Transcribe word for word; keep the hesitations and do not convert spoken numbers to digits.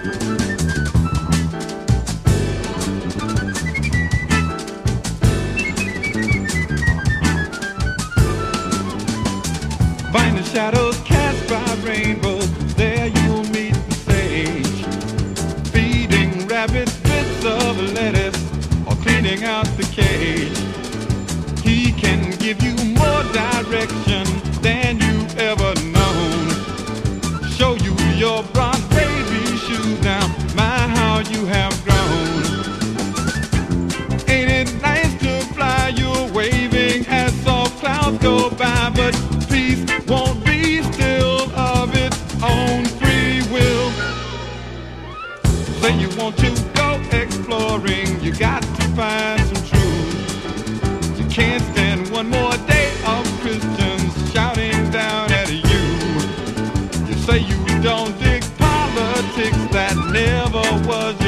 Find the shadows cast by rainbows, there you'll meet the sage. Feeding rabbits bits of lettuce or cleaning out the cage. He can give you more direction than you've ever known. Show you your bronze baby shoes now, my how you have grown. Ain't it nice to fly, you're waving as soft clouds go by, but peace won't be still of its own free will. Say you want to go exploring, you got to find some truth. You can't stand one more day of Christians shouting down at you. You say you don't dig politics, that never was